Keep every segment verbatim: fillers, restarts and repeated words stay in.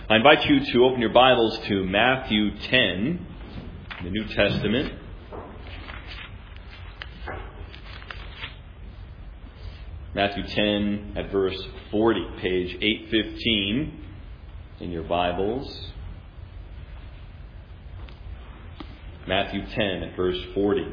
I invite you to open your Bibles to Matthew ten, in the New Testament. Matthew ten at verse forty, page eight fifteen in your Bibles. Matthew ten at verse forty.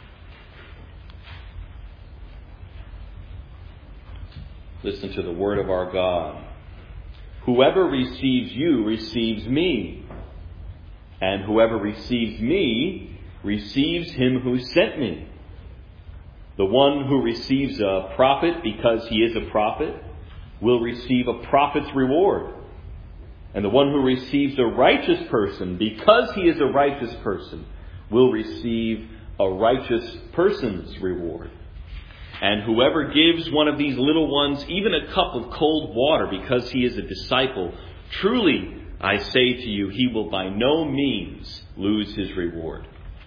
Listen to the word of our God. Whoever receives you receives me, and whoever receives me receives him who sent me. The one who receives a prophet because he is a prophet will receive a prophet's reward. And the one who receives a righteous person because he is a righteous person will receive a righteous person's reward. And whoever gives one of these little ones even a cup of cold water because he is a disciple, truly, I say to you, he will by no means lose his reward.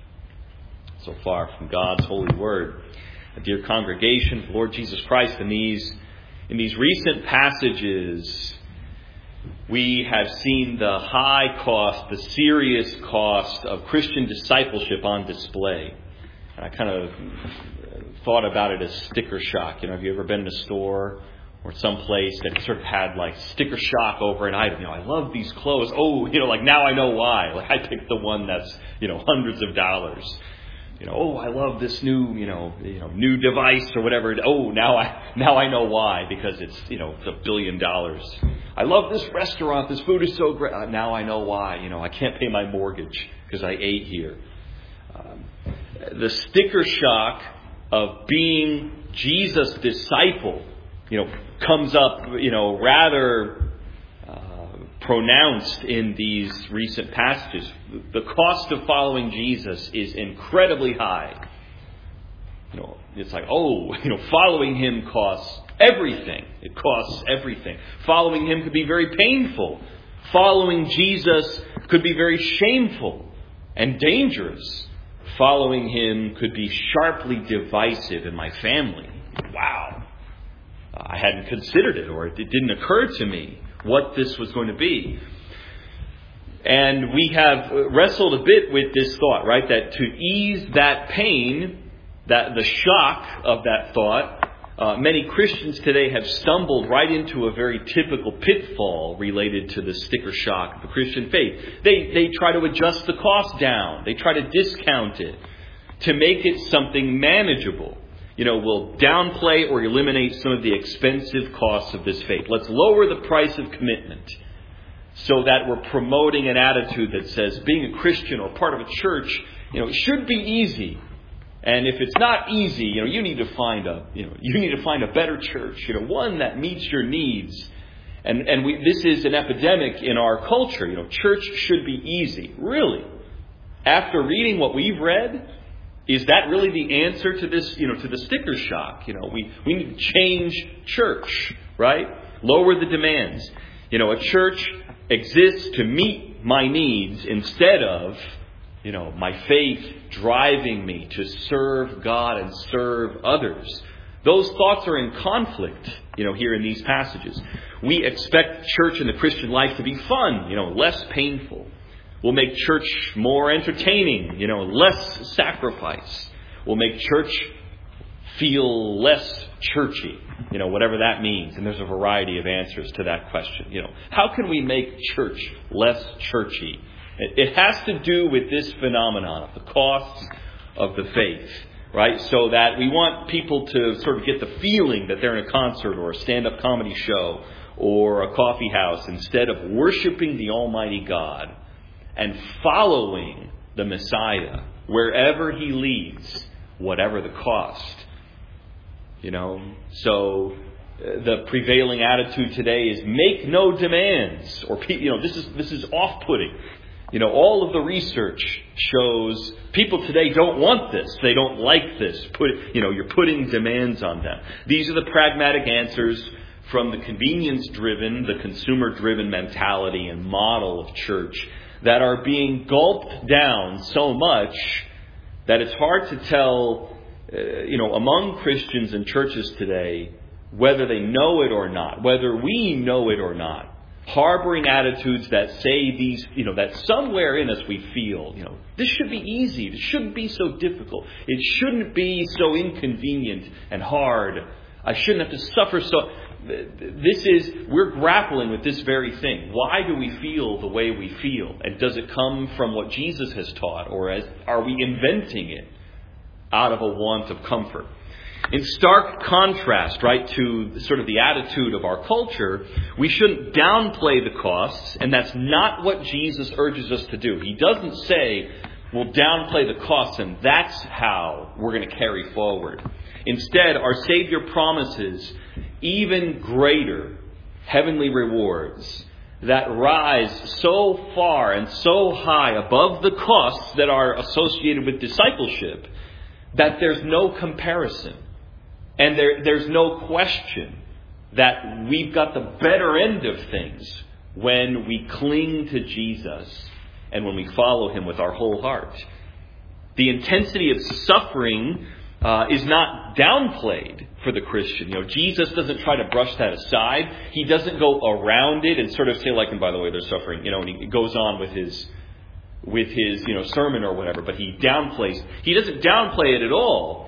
So far from God's holy word. A dear congregation, Lord Jesus Christ, in these, in these recent passages, we have seen the high cost, the serious cost of Christian discipleship on display. And I kind of thought about it as sticker shock. You know, have you ever been in a store or some place that sort of had like sticker shock over an item? You know, I love these clothes. Oh, you know, like now I know why. Like I picked the one that's, you know, hundreds of dollars. You know, oh, I love this new, you know, you know, new device or whatever. Oh, now I now I know why, because it's, you know, it's a billion dollars. I love this restaurant. This food is so great. Uh, now I know why. You know, I can't pay my mortgage because I ate here. Um, the sticker shock of being Jesus' disciple, you know, comes up, you know, rather uh, pronounced in these recent passages. The cost of following Jesus is incredibly high. You know, it's like, oh, you know, following him costs everything. It costs everything. Following him could be very painful. Following Jesus could be very shameful and dangerous. Following him could be sharply divisive in my family. Wow. I hadn't considered it, or it didn't occur to me what this was going to be. And we have wrestled a bit with this thought, right? That to ease that pain, that the shock of that thought, uh, many Christians today have stumbled right into a very typical pitfall related to the sticker shock of the Christian faith. They they try to adjust the cost down. They try to discount it to make it something manageable. You know, we'll downplay or eliminate some of the expensive costs of this faith. Let's lower the price of commitment so that we're promoting an attitude that says being a Christian or part of a church, you know, it should be easy. And if it's not easy, you know, you need to find a, you know, you need to find a better church, you know, one that meets your needs. And and we, this is an epidemic in our culture. You know, church should be easy. Really? After reading what we've read, is that really the answer to this, you know, to the sticker shock? You know, we, we need to change church, right? Lower the demands. You know, a church exists to meet my needs instead of, you know, my faith driving me to serve God and serve others. Those thoughts are in conflict, you know, here in these passages. We expect church and the Christian life to be fun, you know, less painful. We'll make church more entertaining, you know, less sacrifice. We'll make church feel less churchy, you know, whatever that means. And there's a variety of answers to that question. You know, how can we make church less churchy? It has to do with this phenomenon of the costs of the faith, right? So that we want people to sort of get the feeling that they're in a concert or a stand-up comedy show or a coffee house instead of worshiping the Almighty God and following the Messiah wherever he leads, whatever the cost. You know, so the prevailing attitude today is make no demands, or you know, this is this is off-putting. You know, all of the research shows people today don't want this. They don't like this. Put, you know, you're putting demands on them. These are the pragmatic answers from the convenience-driven, the consumer-driven mentality and model of church that are being gulped down so much that it's hard to tell, uh, you know, among Christians and churches today, whether they know it or not, whether we know it or not, harboring attitudes that say these, you know, that somewhere in us we feel, you know, this should be easy. It shouldn't be so difficult. It shouldn't be so inconvenient and hard. I shouldn't have to suffer so. This is, we're grappling with this very thing. Why do we feel the way we feel? And does it come from what Jesus has taught? Or as, are we inventing it out of a want of comfort? In stark contrast, right, to sort of the attitude of our culture, we shouldn't downplay the costs, and that's not what Jesus urges us to do. He doesn't say, we'll downplay the costs, and that's how we're going to carry forward. Instead, our Savior promises even greater heavenly rewards that rise so far and so high above the costs that are associated with discipleship that there's no comparison. And there, there's no question that we've got the better end of things when we cling to Jesus and when we follow Him with our whole heart. The intensity of suffering uh, is not downplayed for the Christian. You know, Jesus doesn't try to brush that aside. He doesn't go around it and sort of say, like, and by the way, they're suffering. You know, and he goes on with his with his you know sermon or whatever. But he downplays. He doesn't downplay it at all.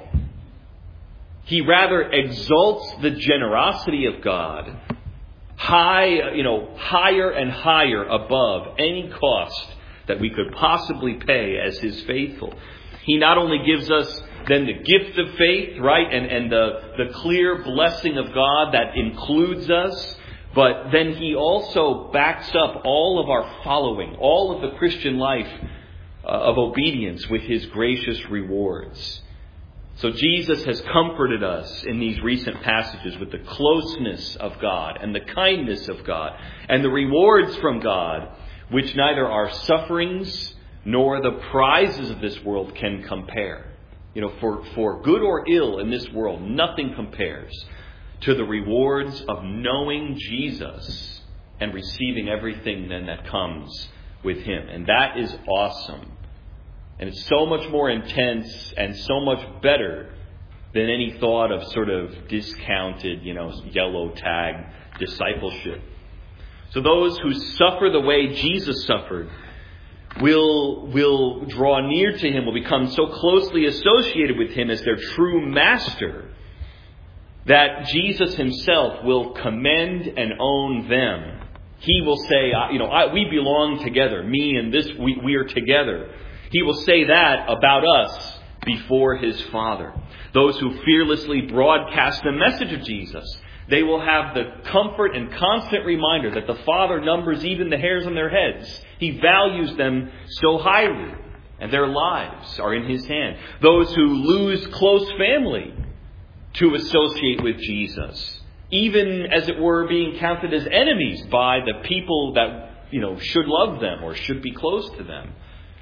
He rather exalts the generosity of God high, you know, higher and higher above any cost that we could possibly pay as His faithful. He not only gives us then the gift of faith, right, and, and the, the clear blessing of God that includes us, but then He also backs up all of our following, all of the Christian life uh, of obedience with His gracious rewards. So Jesus has comforted us in these recent passages with the closeness of God and the kindness of God and the rewards from God, which neither our sufferings nor the prizes of this world can compare. You know, for, for good or ill in this world, nothing compares to the rewards of knowing Jesus and receiving everything then that comes with Him. And that is awesome. And it's so much more intense and so much better than any thought of sort of discounted, you know, yellow tag discipleship. So those who suffer the way Jesus suffered will, will draw near to Him, will become so closely associated with Him as their true master that Jesus Himself will commend and own them. He will say, you know, I, we belong together. Me and this, we, we are together. He will say that about us before His Father. Those who fearlessly broadcast the message of Jesus, they will have the comfort and constant reminder that the Father numbers even the hairs on their heads. He values them so highly, and their lives are in His hand. Those who lose close family to associate with Jesus, even as it were being counted as enemies by the people that, you know, should love them or should be close to them,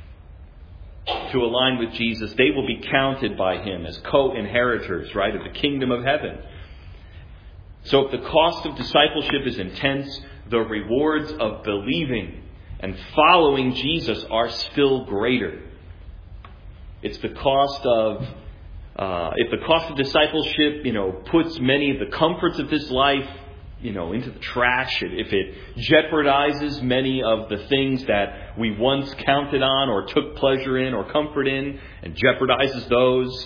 to align with Jesus, they will be counted by Him as co-inheritors, right, of the kingdom of heaven. So if the cost of discipleship is intense, the rewards of believing and following Jesus are still greater. It's the cost of, uh, if the cost of discipleship, you know, puts many of the comforts of this life, you know, into the trash, if it jeopardizes many of the things that we once counted on or took pleasure in or comfort in, and jeopardizes those,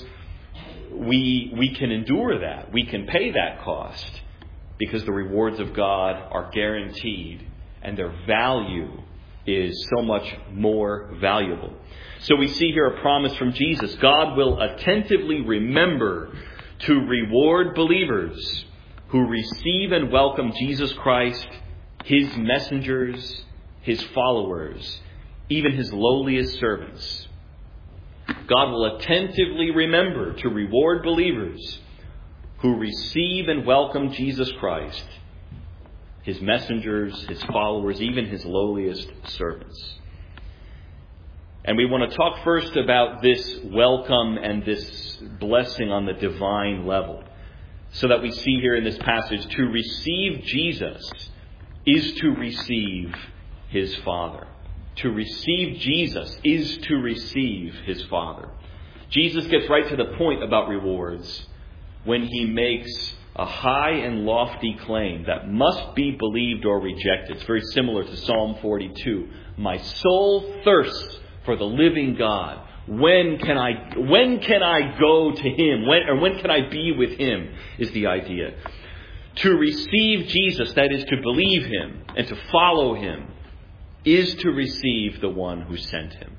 we we can endure that. We can pay that cost because the rewards of God are guaranteed and their value is so much more valuable. So we see here a promise from Jesus. God will attentively remember to reward believers who receive and welcome Jesus Christ, His messengers, His followers, even His lowliest servants. God will attentively remember to reward believers who receive and welcome Jesus Christ, His messengers, His followers, even His lowliest servants. And we want to talk first about this welcome and this blessing on the divine level. So that we see here in this passage, to receive Jesus is to receive His Father. To receive Jesus is to receive His Father. Jesus gets right to the point about rewards when He makes a high and lofty claim that must be believed or rejected. It's very similar to Psalm forty-two. My soul thirsts for the living God. When can I, when can I go to Him? When, or when can I be with Him is the idea. To receive Jesus, that is to believe Him and to follow Him, is to receive the one who sent Him.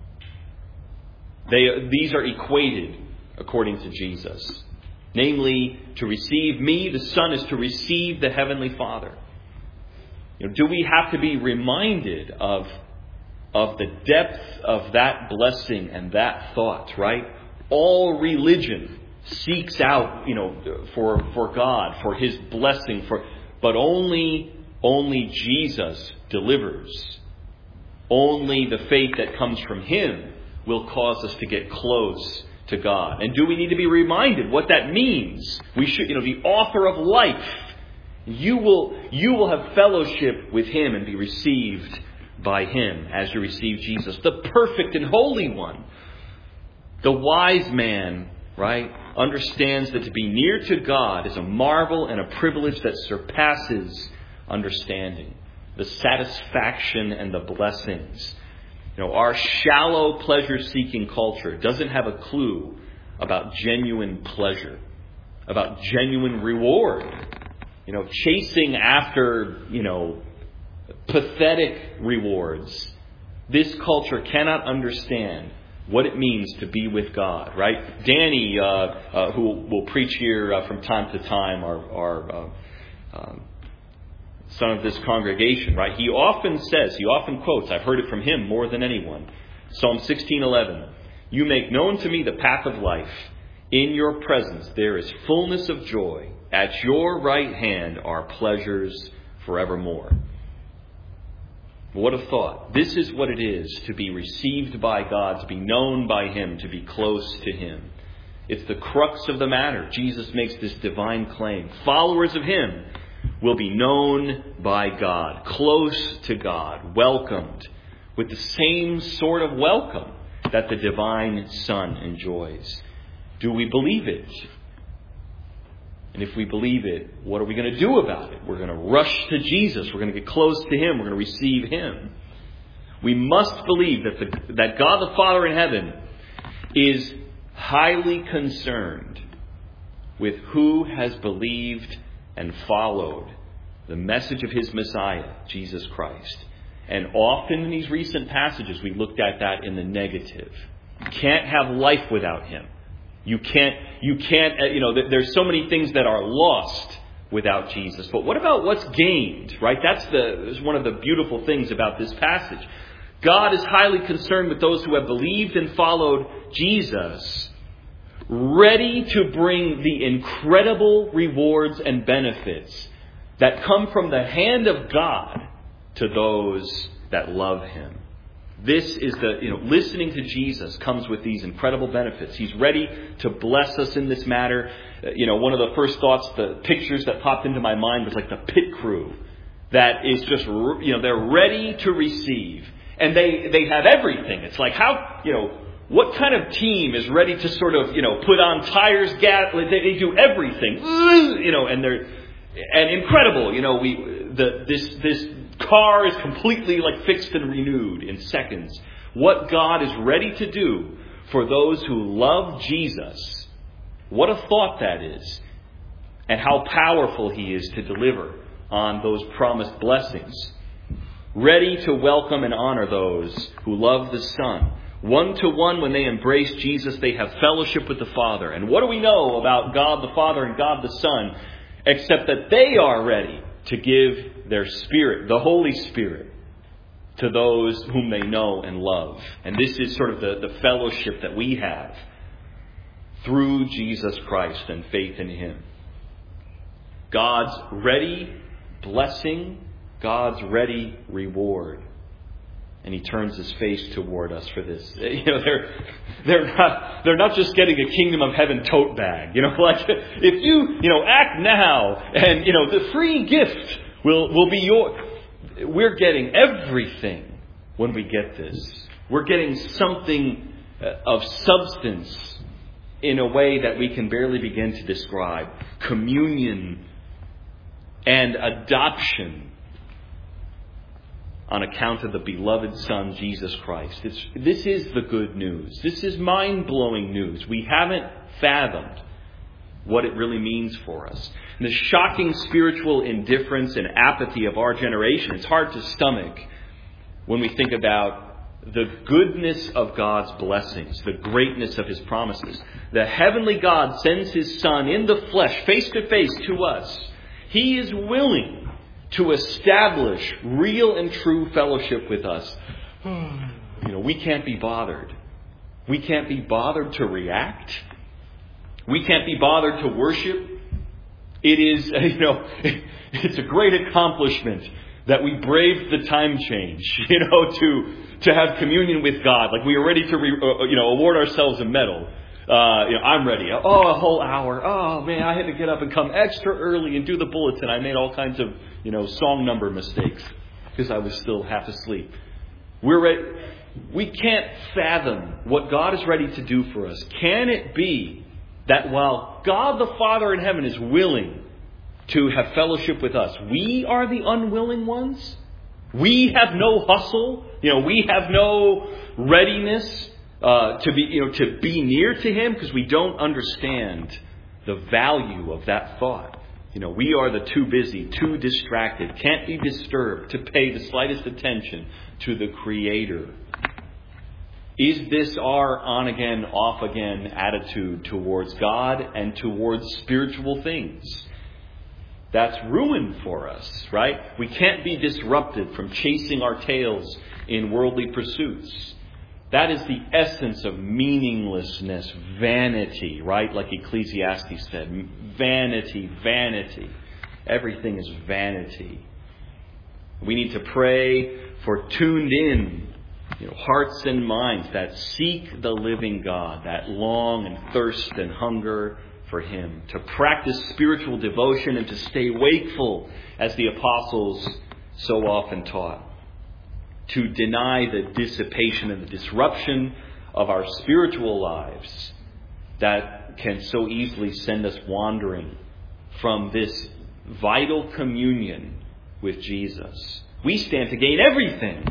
They, these are equated according to Jesus. Namely, to receive me, the Son, is to receive the Heavenly Father. You know, do we have to be reminded of of the depth of that blessing and that thought, right? All religion seeks out, you know, for, for God, for His blessing, for, but only, only Jesus delivers. Only the faith that comes from Him will cause us to get close to God. And do we need to be reminded what that means? We should, you know, the author of life, you will, you will have fellowship with Him and be received by Him as you receive Jesus, the perfect and holy one. The wise man, right, understands that to be near to God is a marvel and a privilege that surpasses understanding. The satisfaction and the blessings. You know, our shallow pleasure-seeking culture doesn't have a clue about genuine pleasure, about genuine reward. You know, chasing after, you know, pathetic rewards. This culture cannot understand what it means to be with God, right? Danny, uh, uh, who will preach here uh, from time to time, our, our uh, um, son of this congregation, right? He often says, he often quotes, I've heard it from him more than anyone, Psalm sixteen eleven, you make known to me the path of life. In your presence there is fullness of joy. At your right hand are pleasures forevermore. What a thought. This is what it is to be received by God, to be known by Him, to be close to Him. It's the crux of the matter. Jesus makes this divine claim. Followers of Him will be known by God, close to God, welcomed with the same sort of welcome that the divine Son enjoys. Do we believe it? And if we believe it, what are we going to do about it? We're going to rush to Jesus. We're going to get close to Him. We're going to receive Him. We must believe that the, that God the Father in heaven is highly concerned with who has believed and followed the message of His Messiah, Jesus Christ. And often in these recent passages, we looked at that in the negative. You can't have life without Him. You can't, you can't, you know, there's so many things that are lost without Jesus. But what about what's gained, right? That's the, that's one of the beautiful things about this passage. God is highly concerned with those who have believed and followed Jesus, ready to bring the incredible rewards and benefits that come from the hand of God to those that love Him. This is the, you know, listening to Jesus comes with these incredible benefits. He's ready to bless us in this matter. You know, one of the first thoughts, the pictures that popped into my mind was like the pit crew that is just, you know, they're ready to receive. And they, they have everything. It's like how, you know, what kind of team is ready to sort of, you know, put on tires, gas, they, they do everything, you know, and they're, and incredible, you know, we, the, this, this, car is completely like fixed and renewed in seconds. What God is ready to do for those who love Jesus, what a thought that is. And how powerful He is to deliver on those promised blessings. Ready to welcome and honor those who love the Son. One to one, when they embrace Jesus, they have fellowship with the Father. And what do we know about God the Father and God the Son, except that they are ready to give their Spirit, the Holy Spirit, to those whom they know and love. And this is sort of the, the fellowship that we have through Jesus Christ and faith in Him. God's ready blessing, God's ready reward. And He turns His face toward us for this. You know, they're they're not they're not just getting a kingdom of heaven tote bag. You know, like if you you know act now, and you know the free gift will will be your. We're getting everything when we get this. We're getting something of substance in a way that we can barely begin to describe. Communion and adoption on account of the beloved Son, Jesus Christ. It's, this is the good news. This is mind-blowing news. We haven't fathomed what it really means for us. And the shocking spiritual indifference and apathy of our generation, it's hard to stomach when we think about the goodness of God's blessings, the greatness of His promises. The heavenly God sends His Son in the flesh, face to face to us. He is willing to establish real and true fellowship with us. You know, we can't be bothered. We can't be bothered to react. We can't be bothered to worship. It is, you know, it's a great accomplishment that we braved the time change, you know, to to have communion with God. Like we are ready to, re, uh, you know, award ourselves a medal. Uh, you know, I'm ready. Oh, a whole hour. Oh, man, I had to get up and come extra early and do the bulletin. I made all kinds of, you know, song number mistakes because I was still half asleep. We're ready. We can't fathom what God is ready to do for us. Can it be that while God the Father in heaven is willing to have fellowship with us, we are the unwilling ones? We have no hustle. You know, we have no readiness uh, to be, you know, to be near to Him because we don't understand the value of that thought. You know, we are the too busy, too distracted, can't be disturbed to pay the slightest attention to the Creator. Is this our on-again, off-again attitude towards God and towards spiritual things? That's ruin for us, right? We can't be disrupted from chasing our tails in worldly pursuits. That is the essence of meaninglessness, vanity, right? Like Ecclesiastes said, vanity, vanity. Everything is vanity. We need to pray for tuned in, you know, hearts and minds that seek the living God, that long and thirst and hunger for Him, to practice spiritual devotion and to stay wakeful as the apostles so often taught, to deny the dissipation and the disruption of our spiritual lives that can so easily send us wandering from this vital communion with Jesus. We stand to gain everything.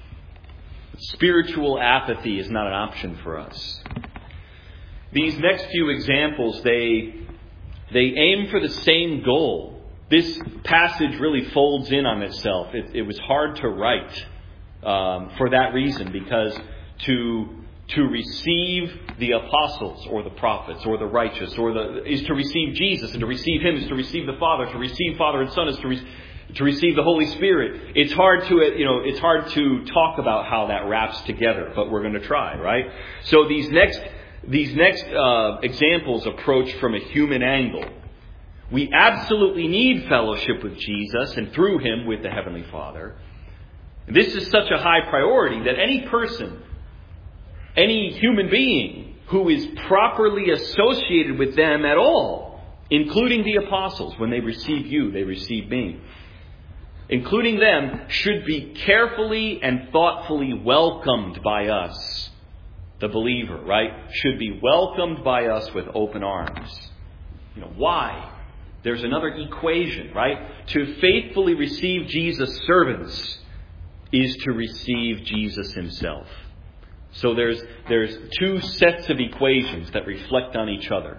Spiritual apathy is not an option for us. These next few examples, they they aim for the same goal. This passage really folds in on itself. It, it was hard to write um, for that reason, because to to receive the apostles or the prophets or the righteous or the is to receive Jesus, and to receive Him is to receive the Father. To receive Father and Son is to receive. To receive the Holy Spirit. It's hard to, you know, it's hard to talk about how that wraps together, but we're going to try, right? So these next, these next uh, examples approach from a human angle. We absolutely need fellowship with Jesus and through Him with the Heavenly Father. This is such a high priority that any person, any human being who is properly associated with them at all, including the apostles, when they receive you, they receive me, including them, should be carefully and thoughtfully welcomed by us. The believer, right, should be welcomed by us with open arms. You know, why? There's another equation, right? To faithfully receive Jesus' servants is to receive Jesus Himself. So there's there's two sets of equations that reflect on each other.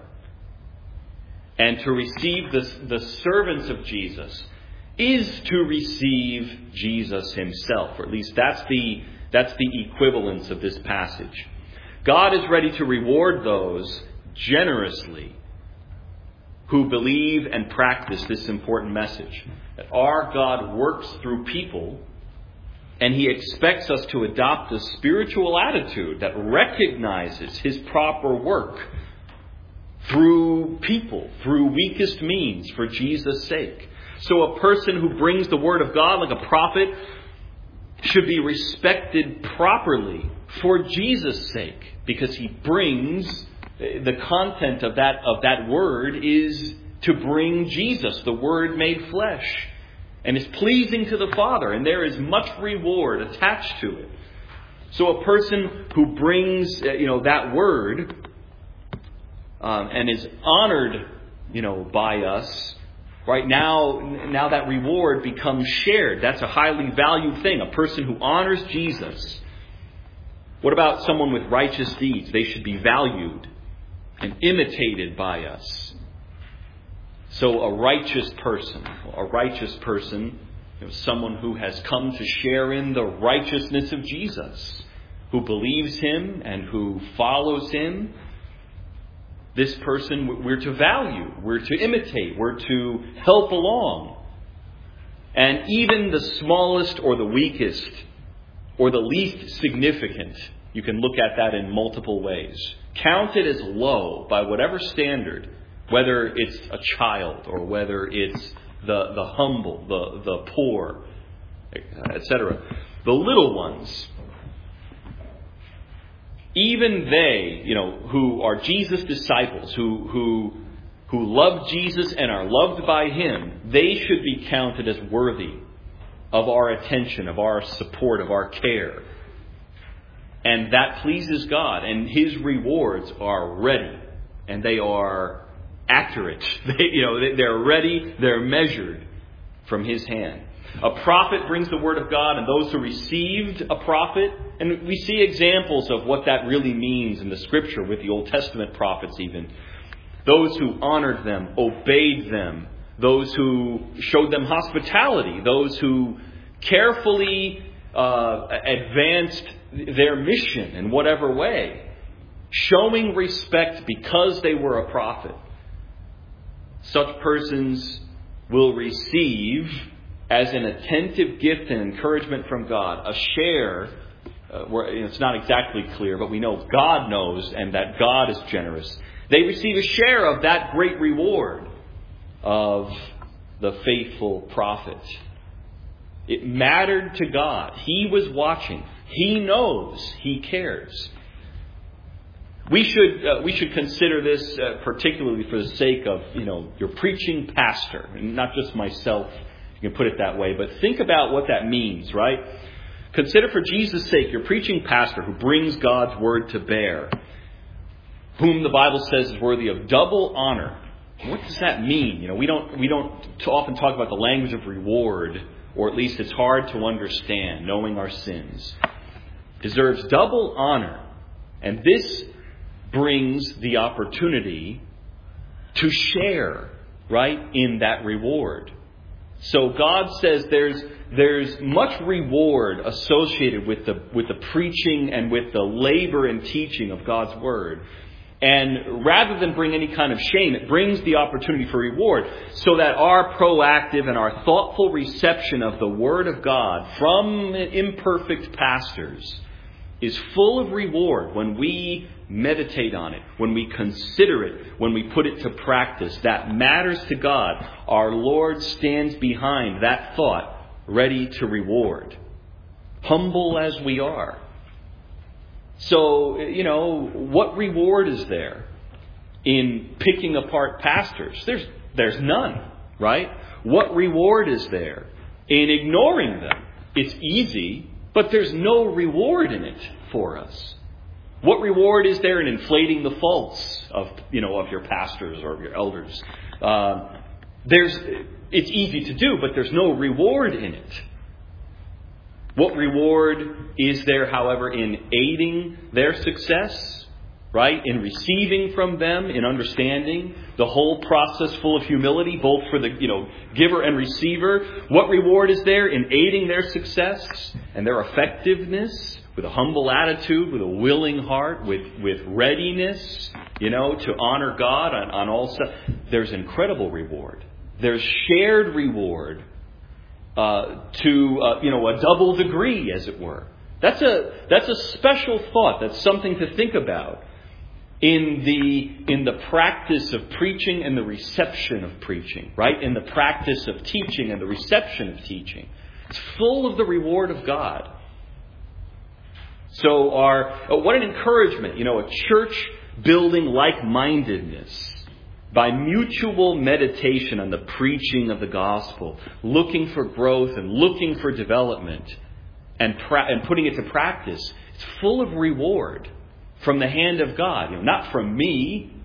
And to receive the, the servants of Jesus is to receive Jesus Himself, or at least that's the that's the equivalence of this passage. God is ready to reward those generously who believe and practice this important message, that our God works through people, and He expects us to adopt a spiritual attitude that recognizes His proper work through people, through weakest means, for Jesus' sake. So a person who brings the Word of God like a prophet should be respected properly for Jesus' sake, because he brings the content of that of that Word is to bring Jesus, the Word made flesh, and is pleasing to the Father, and there is much reward attached to it. So a person who brings, you know, that Word um, and is honored, you know, by us, right now, now that reward becomes shared. That's a highly valued thing. A person who honors Jesus. What about someone with righteous deeds? They should be valued and imitated by us. So a righteous person, a righteous person, you know, someone who has come to share in the righteousness of Jesus, who believes Him and who follows Him. This person we're to value, we're to imitate, we're to help along. And even the smallest or the weakest or the least significant, you can look at that in multiple ways. Counted as low by whatever standard, whether it's a child or whether it's the, the humble, the, the poor, et cetera. The little ones, even they, you know, who are Jesus' disciples, who who who love Jesus and are loved by Him, they should be counted as worthy of our attention, of our support, of our care. And that pleases God, and His rewards are ready, and they are accurate. They, you know, they're ready, they're measured from His hand. A prophet brings the word of God, and those who received a prophet, and we see examples of what that really means in the Scripture with the Old Testament prophets even. Those who honored them, obeyed them, those who showed them hospitality, those who carefully uh, advanced their mission in whatever way, showing respect because they were a prophet. Such persons will receive, as an attentive gift and encouragement from God, a share. Uh, where it's not exactly clear, but we know God knows, and that God is generous. They receive a share of that great reward of the faithful prophet. It mattered to God. He was watching. He knows. He cares. We should uh, we should consider this uh, particularly for the sake of, you know, your preaching pastor, and not just myself. You can put it that way, but think about what that means, right? Consider for Jesus' sake your preaching pastor who brings God's word to bear, whom the Bible says is worthy of double honor. What does that mean? You know, we don't we don't often talk about the language of reward, or at least it's hard to understand, knowing our sins. Deserves double honor, and this brings the opportunity to share, right, in that reward. So God says there's there's much reward associated with the with the preaching and with the labor and teaching of God's word. And rather than bring any kind of shame, it brings the opportunity for reward, so that our proactive and our thoughtful reception of the word of God from imperfect pastors is full of reward when we meditate on it, when we consider it, when we put it to practice. That matters to God. Our Lord stands behind that thought, ready to reward, humble as we are. So, you know, what reward is there in picking apart pastors? There's there's none, right? What reward is there in ignoring them? It's easy, but there's no reward in it for us. What reward is there in inflating the faults of, you know, of your pastors or of your elders? Uh, there's it's easy to do, but there's no reward in it. What reward is there, however, in aiding their success, right? In receiving from them, in understanding the whole process full of humility, both for the, you know, giver and receiver. What reward is there in aiding their success and their effectiveness with a humble attitude, with a willing heart, with, with readiness, you know, to honor God on, on all stuff? There's incredible reward. There's shared reward. Uh, to, uh, you know, a double degree, as it were. That's a that's a special thought. That's something to think about in the in the practice of preaching and the reception of preaching, right? In the practice of teaching and the reception of teaching. It's full of the reward of God. So our uh, what an encouragement, you know, a church building like-mindedness by mutual meditation on the preaching of the gospel, looking for growth and looking for development and pra- and putting it to practice. It's full of reward from the hand of God. You know, not from me,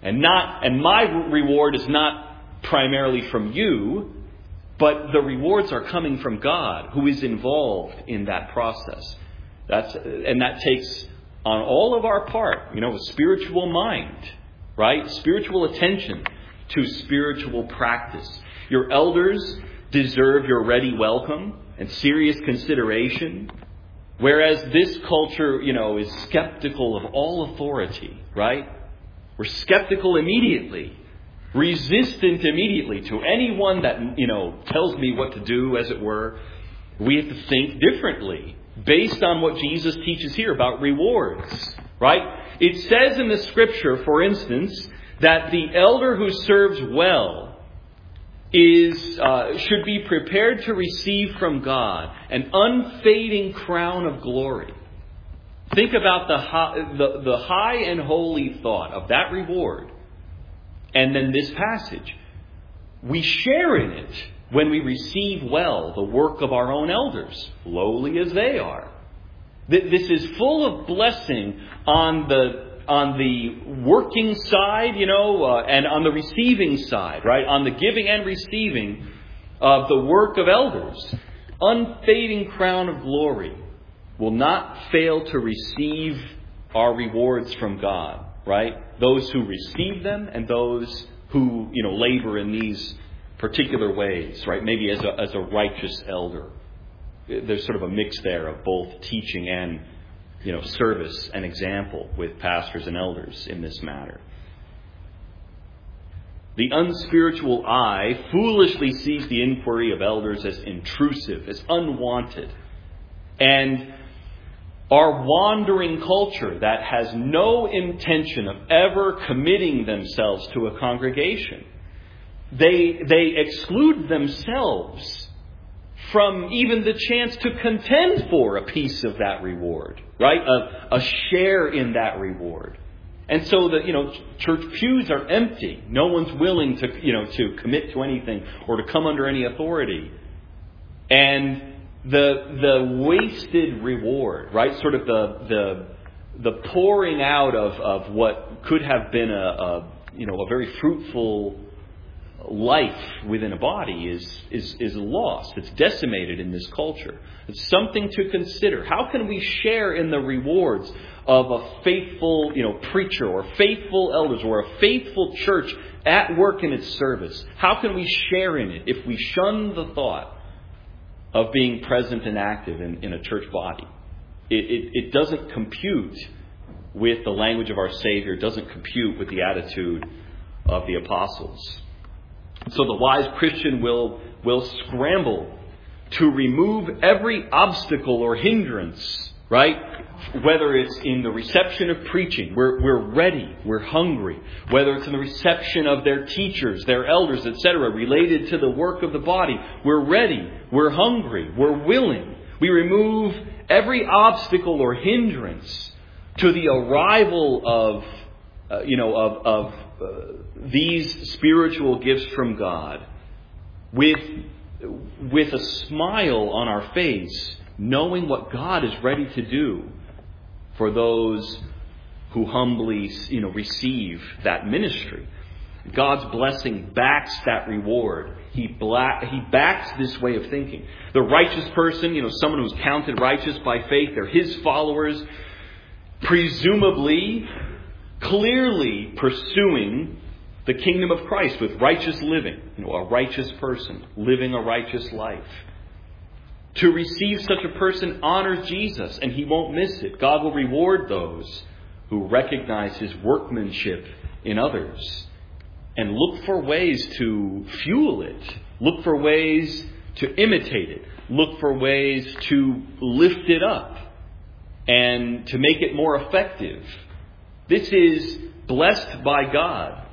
And not, and my reward is not primarily from you, but the rewards are coming from God, who is involved in that process. That's, and that takes on all of our part, you know, a spiritual mind, right? Spiritual attention to spiritual practice. Your elders deserve your ready welcome and serious consideration, whereas this culture, you know, is skeptical of all authority, right? We're skeptical immediately, resistant immediately to anyone that, you know, tells me what to do, as it were. We have to think differently based on what Jesus teaches here about rewards, right? It says in the Scripture, for instance, that the elder who serves well is uh, should be prepared to receive from God an unfading crown of glory. Think about the high, the, the high and holy thought of that reward. And then this passage. We share in it when we receive well the work of our own elders, lowly as they are. This is full of blessing on the on the working side, you know, uh, and on the receiving side, right? On the giving and receiving of the work of elders. Unfading crown of glory will not fail to receive our rewards from God, right? Those who receive them and those who, you know, labor in these particular ways, right? Maybe as a, as a righteous elder. There's sort of a mix there of both teaching and, you know, service and example with pastors and elders in this matter. The unspiritual eye foolishly sees the inquiry of elders as intrusive, as unwanted. And our wandering culture that has no intention of ever committing themselves to a congregation, they, they exclude themselves from even the chance to contend for a piece of that reward, right? A, a share in that reward. And so the, you know, church pews are empty. No one's willing to, you know, to commit to anything or to come under any authority. And the the wasted reward, right? Sort of the the the pouring out of, of what could have been a, a you know a very fruitful life within a body is is is lost. It's decimated in this culture. It's something to consider. How can we share in the rewards of a faithful, you know, preacher or faithful elders or a faithful church at work in its service? How can we share in it if we shun the thought of being present and active in, in a church body? It, it, it doesn't compute with the language of our Savior. It doesn't compute with the attitude of the apostles. So the wise Christian will, will scramble to remove every obstacle or hindrance, right? Whether it's in the reception of preaching, we're, we're ready, we're hungry. Whether it's in the reception of their teachers, their elders, et cetera, related to the work of the body, we're ready, we're hungry, we're willing. We remove every obstacle or hindrance to the arrival of, uh, you know, of, of uh, these spiritual gifts from God with, with a smile on our face, knowing what God is ready to do for those who humbly, you know, receive that ministry. God's blessing backs that reward. He black, he backs this way of thinking. The righteous person, you know, someone who's counted righteous by faith, they're his followers, presumably, clearly pursuing the kingdom of Christ with righteous living. You know, a righteous person living a righteous life. To receive such a person honors Jesus, and he won't miss it. God will reward those who recognize his workmanship in others and look for ways to fuel it. Look for ways to imitate it. Look for ways to lift it up and to make it more effective. This is blessed by God.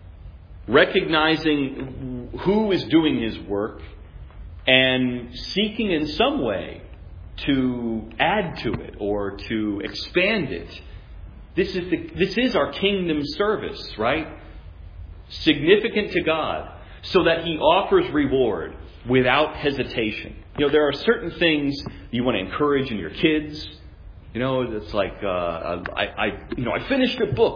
Recognizing who is doing his work and seeking in some way to add to it or to expand it. This is the, this is our kingdom service, right? Significant to God, so that he offers reward without hesitation. You know, there are certain things you want to encourage in your kids. You know, it's like, uh, I, I, you know, I finished a book.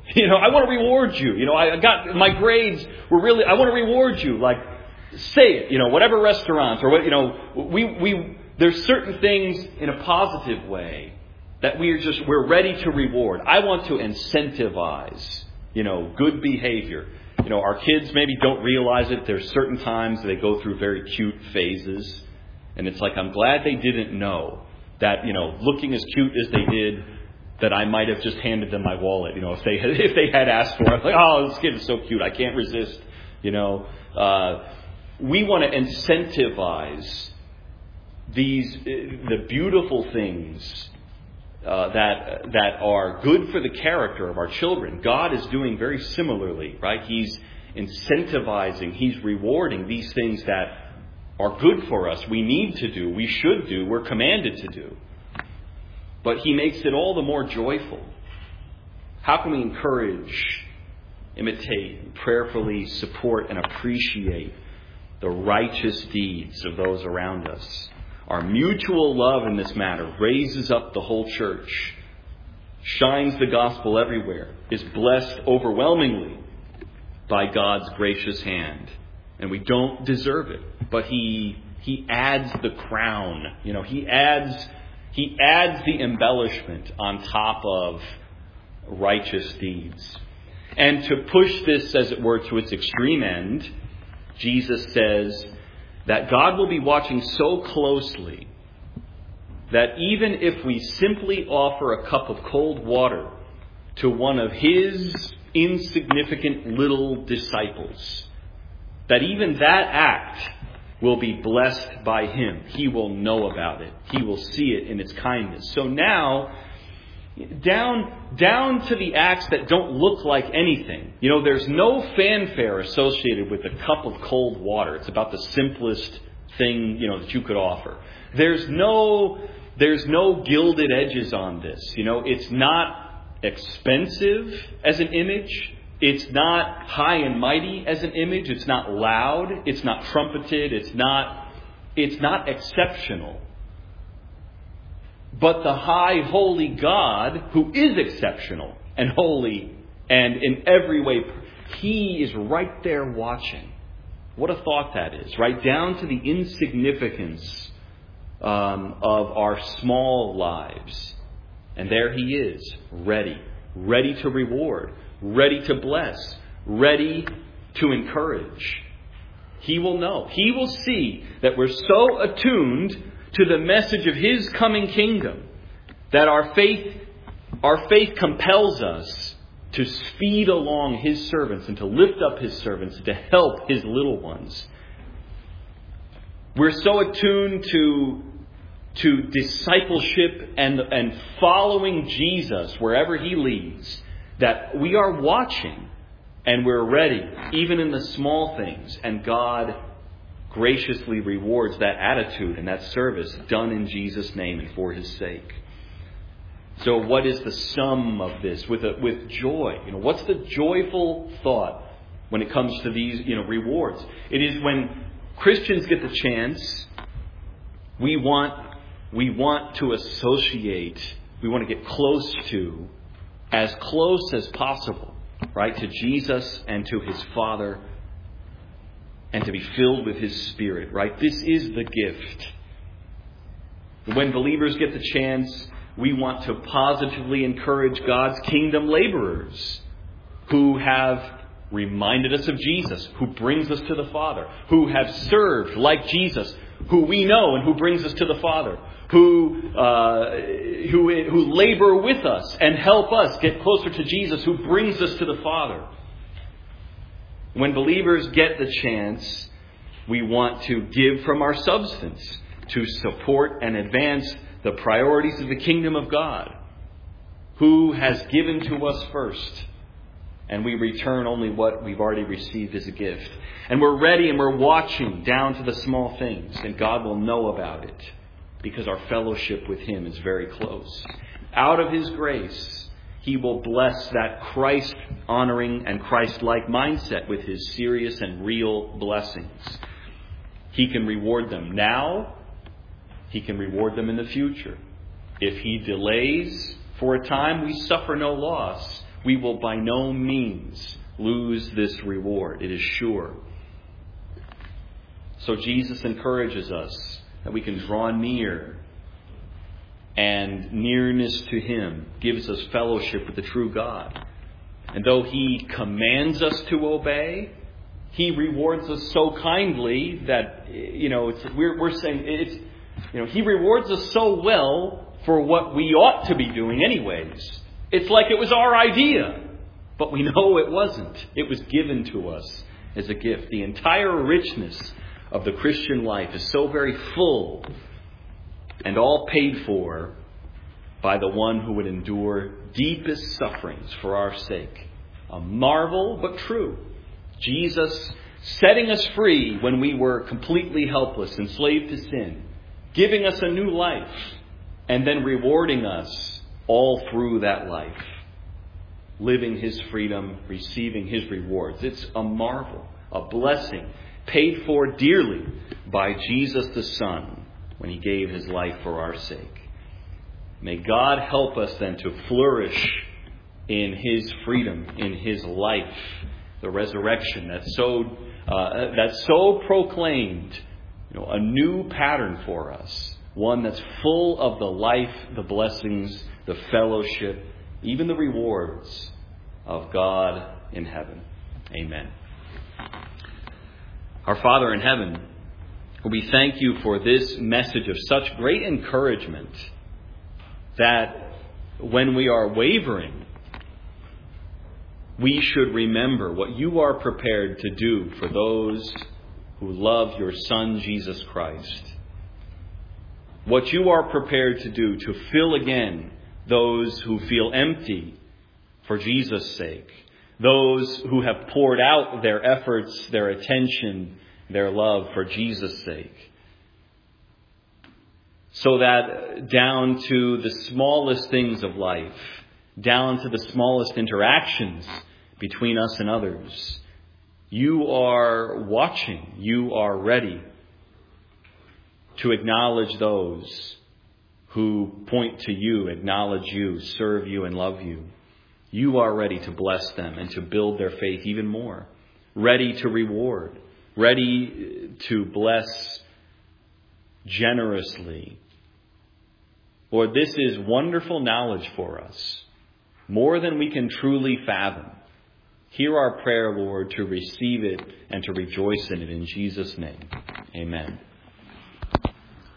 You know, I want to reward you. You know, I got, my grades were really, I want to reward you. Like, say it, you know, whatever restaurants or what, you know, we, we, there's certain things in a positive way that we are just, we're ready to reward. I want to incentivize, you know, good behavior. You know, our kids maybe don't realize it. There's certain times they go through very cute phases. And it's like, I'm glad they didn't know that, you know, looking as cute as they did, that I might have just handed them my wallet. You know, if they had, if they had asked for it, like, oh, this kid is so cute, I can't resist. You know, uh, we want to incentivize these the beautiful things uh, that that are good for the character of our children. God is doing very similarly, right? He's incentivizing, He's rewarding these things that are good for us. We need to do, we should do, we're commanded to do. But He makes it all the more joyful. How can we encourage, imitate, prayerfully support, and appreciate the righteous deeds of those around us? Our mutual love in this matter raises up the whole church, shines the gospel everywhere, is blessed overwhelmingly by God's gracious hand. And we don't deserve it, but He He adds the crown. You know, He adds He adds the embellishment on top of righteous deeds. And to push this, as it were, to its extreme end, Jesus says that God will be watching so closely that even if we simply offer a cup of cold water to one of His insignificant little disciples, that even that act will be blessed by Him. He will know about it. He will see it in its kindness. So now, down, down to the acts that don't look like anything. You know, there's no fanfare associated with a cup of cold water. It's about the simplest thing, you know, that you could offer. There's no, there's no gilded edges on this. You know, it's not expensive as an image. It's not high and mighty as an image. It's not loud. It's not trumpeted. It's not, it's not exceptional. But the high, holy God, who is exceptional and holy and in every way, He is right there watching. What a thought that is, right down to the insignificance um, of our small lives. And there He is, ready, ready to reward, ready to bless, ready to encourage. He will know. He will see that we're so attuned to the message of His coming kingdom that our faith, our faith compels us to speed along His servants and to lift up His servants, to help His little ones. We're so attuned to to discipleship and and following Jesus wherever He leads, that we are watching and we're ready, even in the small things. And God graciously rewards that attitude and that service done in Jesus' name and for His sake. So what is the sum of this with a, with joy? You know, what's the joyful thought when it comes to these, you know, rewards? It is when Christians get the chance, we want we want to associate, we want to get close to, as close as possible, right, to Jesus and to His Father, and to be filled with His Spirit, right? This is the gift. When believers get the chance, we want to positively encourage God's kingdom laborers who have reminded us of Jesus, who brings us to the Father, who have served like Jesus, who we know and who brings us to the Father, who uh, who who labor with us and help us get closer to Jesus, who brings us to the Father. When believers get the chance, we want to give from our substance to support and advance the priorities of the kingdom of God, who has given to us first, and we return only what we've already received as a gift. And we're ready and we're watching down to the small things, and God will know about it because our fellowship with Him is very close. Out of His grace, He will bless that Christ-honoring and Christ-like mindset with His serious and real blessings. He can reward them now. He can reward them in the future. If He delays for a time, we suffer no loss. we will by no means lose this reward. It is sure. So Jesus encourages us that we can draw near, and nearness to Him gives us fellowship with the true God. And though He commands us to obey, He rewards us so kindly that, you know, it's, we're, we're saying it's, you know, He rewards us so well for what we ought to be doing anyways. It's like it was our idea, but we know it wasn't. It was given to us as a gift. The entire richness of the Christian life is so very full and all paid for by the one who would endure deepest sufferings for our sake. A marvel, but true. Jesus setting us free when we were completely helpless, enslaved to sin, giving us a new life, and then rewarding us all through that life. Living His freedom, receiving His rewards. It's a marvel, a blessing, paid for dearly by Jesus the Son when He gave His life for our sake. May God help us then to flourish in His freedom, in His life, the resurrection that's so uh, that's so proclaimed, you know, a new pattern for us, one that's full of the life, the blessings, the fellowship, even the rewards of God in heaven. Amen. Our Father in heaven, we thank You for this message of such great encouragement that when we are wavering, we should remember what You are prepared to do for those who love Your Son, Jesus Christ. What You are prepared to do to fill again those who feel empty for Jesus' sake. Those who have poured out their efforts, their attention, their love for Jesus' sake. So that down to the smallest things of life, down to the smallest interactions between us and others, You are watching, You are ready to acknowledge those who point to You, acknowledge You, serve You, and love You. You are ready to bless them and to build their faith even more. Ready to reward. Ready to bless generously. Lord, this is wonderful knowledge for us. More than we can truly fathom. Hear our prayer, Lord, to receive it and to rejoice in it in Jesus' name. Amen.